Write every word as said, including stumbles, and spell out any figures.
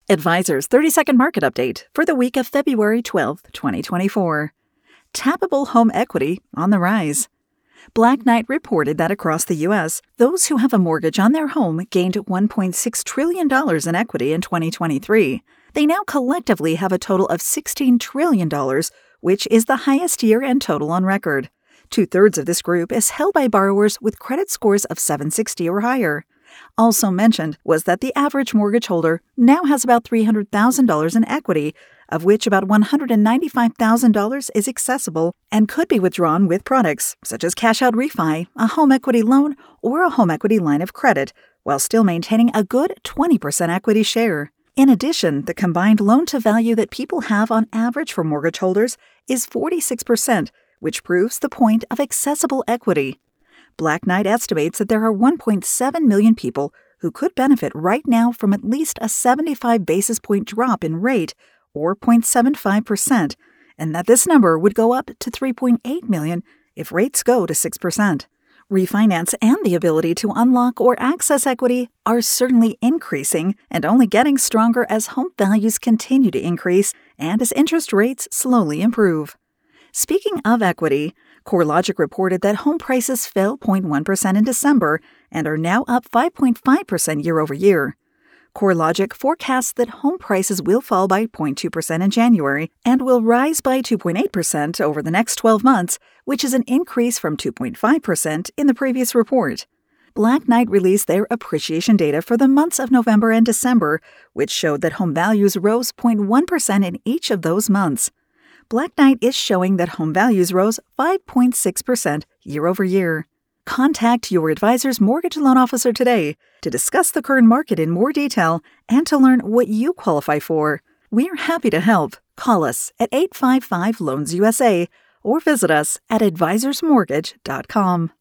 Advisors thirty-second Market Update for the week of February twelfth, twenty twenty-four. Tappable home equity on the rise. Black Knight reported that across the U S, those who have a mortgage on their home gained one point six trillion dollars in equity in twenty twenty-three. They now collectively have a total of sixteen trillion dollars, which is the highest year-end total on record. Two-thirds of this group is held by borrowers with credit scores of seven sixty or higher. Also mentioned was that the average mortgage holder now has about three hundred thousand dollars in equity, of which about one hundred ninety-five thousand dollars is accessible and could be withdrawn with products such as cash-out refi, a home equity loan, or a home equity line of credit, while still maintaining a good twenty percent equity share. In addition, the combined loan-to-value that people have on average for mortgage holders is forty-six percent, which proves the point of accessible equity. Black Knight estimates that there are one point seven million people who could benefit right now from at least a seventy-five basis point drop in rate, or zero point seven five percent, and that this number would go up to three point eight million if rates go to six percent. Refinance and the ability to unlock or access equity are certainly increasing and only getting stronger as home values continue to increase and as interest rates slowly improve. Speaking of equity, CoreLogic reported that home prices fell zero point one percent in December and are now up five point five percent year over year. CoreLogic forecasts that home prices will fall by zero point two percent in January and will rise by two point eight percent over the next twelve months, which is an increase from two point five percent in the previous report. Black Knight released their appreciation data for the months of November and December, which showed that home values rose zero point one percent in each of those months. Black Knight is showing that home values rose five point six percent year over year. Contact your advisor's mortgage loan officer today to discuss the current market in more detail and to learn what you qualify for. We're happy to help. Call us at eight five five, loans U S A or visit us at advisors mortgage dot com.